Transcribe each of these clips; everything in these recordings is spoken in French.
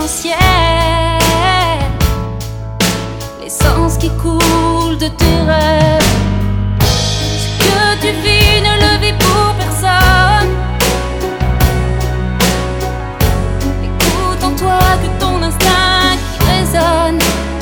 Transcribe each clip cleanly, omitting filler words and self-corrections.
l'essentiel, l'essence qui coule de tes rêves. Ce que tu vis ne le vis pour personne. Écoute en toi que ton instinct qui résonne.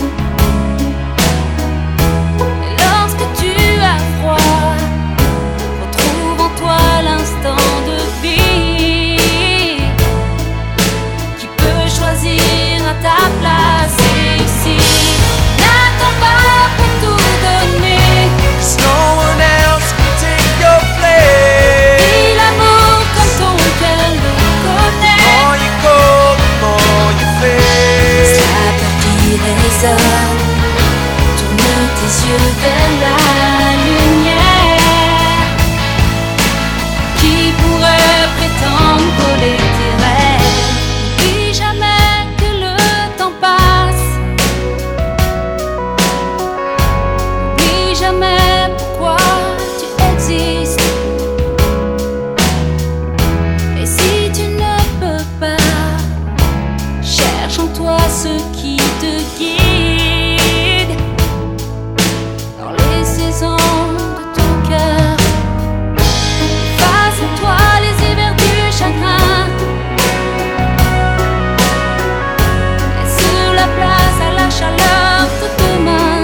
Et lorsque tu as froid, retrouve en toi l'instant de vie qui peut choisir à ta place. Et ici, n'attends pas pour tout donner. 'Cause no one else can take your place. Vis l'amour comme ton cœur le connaît. The more you go, the more you Laisse fade. la peur qui résonne. Tourne tes yeux vers la lumière. Qui pourrait prétendre voler tes rêves? N'oublie jamais que le temps passe. N'oublie jamais pourquoi tu existes. Et si tu ne peux pas, cherche en toi ce qui te guide dans les saisons de ton cœur. Passe en toi les hivers du chagrin. Laisse la place à la chaleur de demain.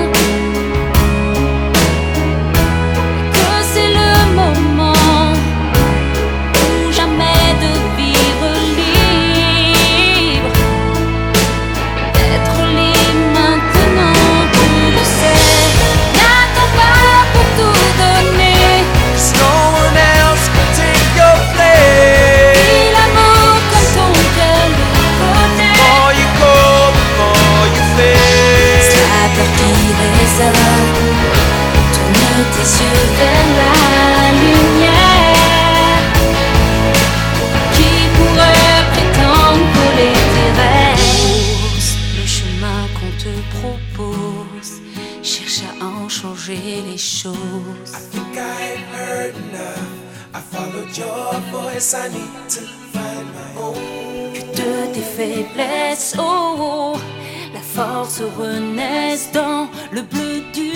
Et que c'est le moment ou jamais de vivre libre. D'être libre maintenant, tu le sais. N'attends pas pour tout donner. 'Cause no one else can take your place. Vis l'amour comme ton cœur le The connaît. more you go, the more you Laisse fade. la peur qui résonne. Tourne tes yeux vers la lumière. Qui pourrait prétendre voler tes rêves? Le chemin qu'on te propose, cherche à en changer les choses. I think I've heard enough. I followed your voice. I need to find my own. De tes faiblesses, oh, la force renaisse dans le bleu du